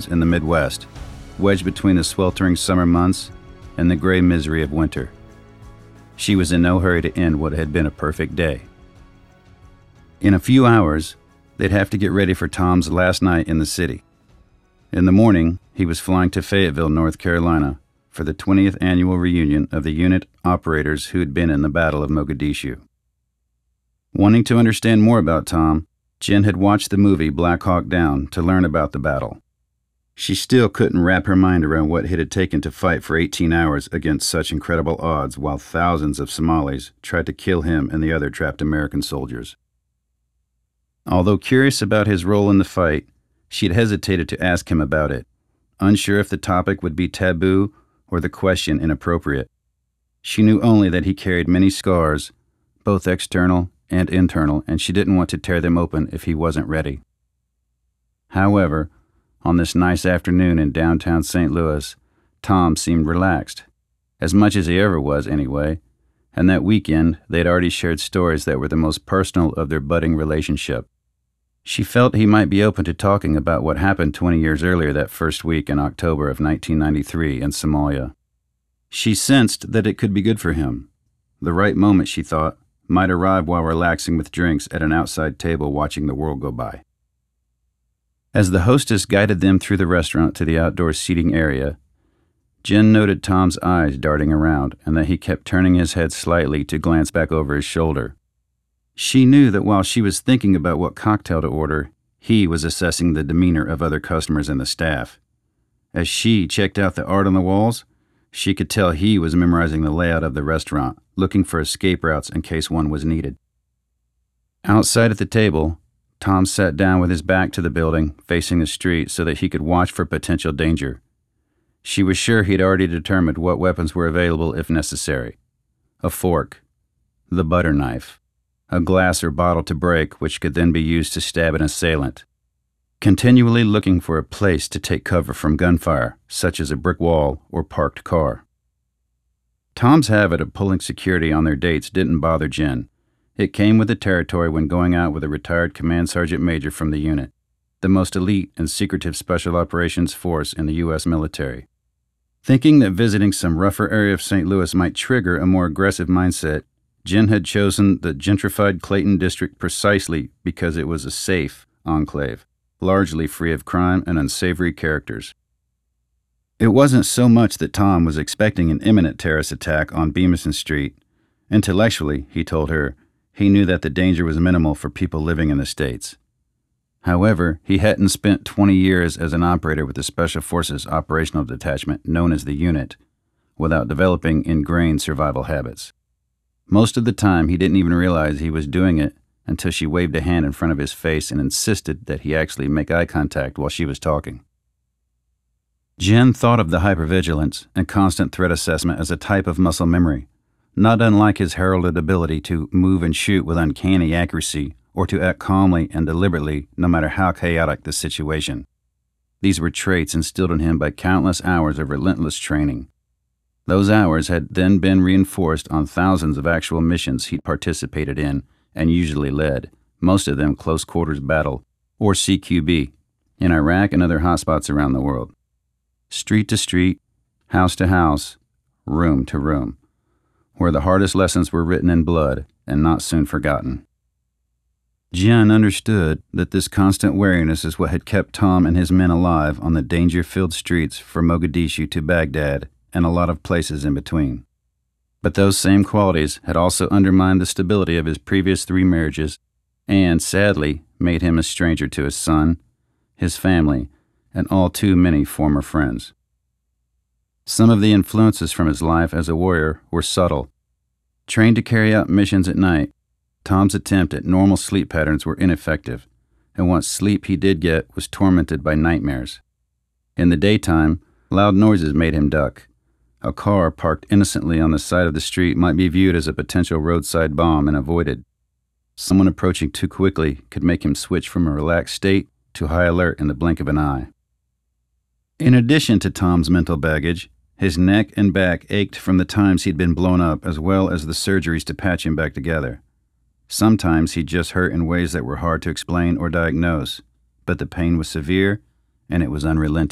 in the Midwest, wedged between the sweltering summer months and the gray misery of winter. She was in no hurry to end what had been a perfect day. In a few hours, they'd have to get ready for Tom's last night in the city. In the morning, he was flying to Fayetteville, North Carolina, for the 20th annual reunion of the unit operators who had been in the Battle of Mogadishu. Wanting to understand more about Tom, Jen had watched the movie Black Hawk Down to learn about the battle. She still couldn't wrap her mind around what it had taken to fight for 18 hours against such incredible odds while thousands of Somalis tried to kill him and the other trapped American soldiers. Although curious about his role in the fight, she had hesitated to ask him about it, unsure if the topic would be taboo or the question inappropriate. She knew only that he carried many scars, both external and internal, and she didn't want to tear them open if he wasn't ready. However, on this nice afternoon in downtown St. Louis, Tom seemed relaxed, as much as he ever was anyway, and that weekend they'd already shared stories that were the most personal of their budding relationship. She felt he might be open to talking about what happened 20 years earlier that first week in October of 1993 in Somalia. She sensed that it could be good for him. The right moment, she thought, might arrive while relaxing with drinks at an outside table watching the world go by. As the hostess guided them through the restaurant to the outdoor seating area, Jen noted Tom's eyes darting around and that he kept turning his head slightly to glance back over his shoulder. She knew that while she was thinking about what cocktail to order, he was assessing the demeanor of other customers and the staff. As she checked out the art on the walls, she could tell he was memorizing the layout of the restaurant, looking for escape routes in case one was needed. Outside at the table, Tom sat down with his back to the building, facing the street so that he could watch for potential danger. She was sure he'd already determined what weapons were available if necessary. A fork, the butter knife, a glass or bottle to break which could then be used to stab an assailant. Continually looking for a place to take cover from gunfire, such as a brick wall or parked car. Tom's habit of pulling security on their dates didn't bother Jen. It came with the territory when going out with a retired command sergeant major from the unit, the most elite and secretive special operations force in the U.S. military. Thinking that visiting some rougher area of St. Louis might trigger a more aggressive mindset, Jen had chosen the gentrified Clayton district precisely because it was a safe enclave, largely free of crime and unsavory characters. It wasn't so much that Tom was expecting an imminent terrorist attack on Beemerson Street. Intellectually, he told her, he knew that the danger was minimal for people living in the States. However, he hadn't spent 20 years as an operator with the Special Forces Operational Detachment, known as the Unit, without developing ingrained survival habits. Most of the time, he didn't even realize he was doing it until she waved a hand in front of his face and insisted that he actually make eye contact while she was talking. Jen thought of the hypervigilance and constant threat assessment as a type of muscle memory, not unlike his heralded ability to move and shoot with uncanny accuracy or to act calmly and deliberately no matter how chaotic the situation. These were traits instilled in him by countless hours of relentless training. Those hours had then been reinforced on thousands of actual missions he'd participated in and usually led, most of them close quarters battle, or CQB, in Iraq and other hotspots around the world. Street to street, house to house, room to room, where the hardest lessons were written in blood and not soon forgotten. Jen understood that this constant wariness is what had kept Tom and his men alive on the danger-filled streets from Mogadishu to Baghdad and a lot of places in between. But those same qualities had also undermined the stability of his previous 3 marriages and, sadly, made him a stranger to his son, his family, and all too many former friends. Some of the influences from his life as a warrior were subtle. Trained to carry out missions at night, Tom's attempt at normal sleep patterns were ineffective, and what sleep he did get was tormented by nightmares. In the daytime, loud noises made him duck. A car parked innocently on the side of the street might be viewed as a potential roadside bomb and avoided. Someone approaching too quickly could make him switch from a relaxed state to high alert in the blink of an eye. In addition to Tom's mental baggage, his neck and back ached from the times he'd been blown up as well as the surgeries to patch him back together. Sometimes he just hurt in ways that were hard to explain or diagnose, but the pain was severe and it was unrelenting.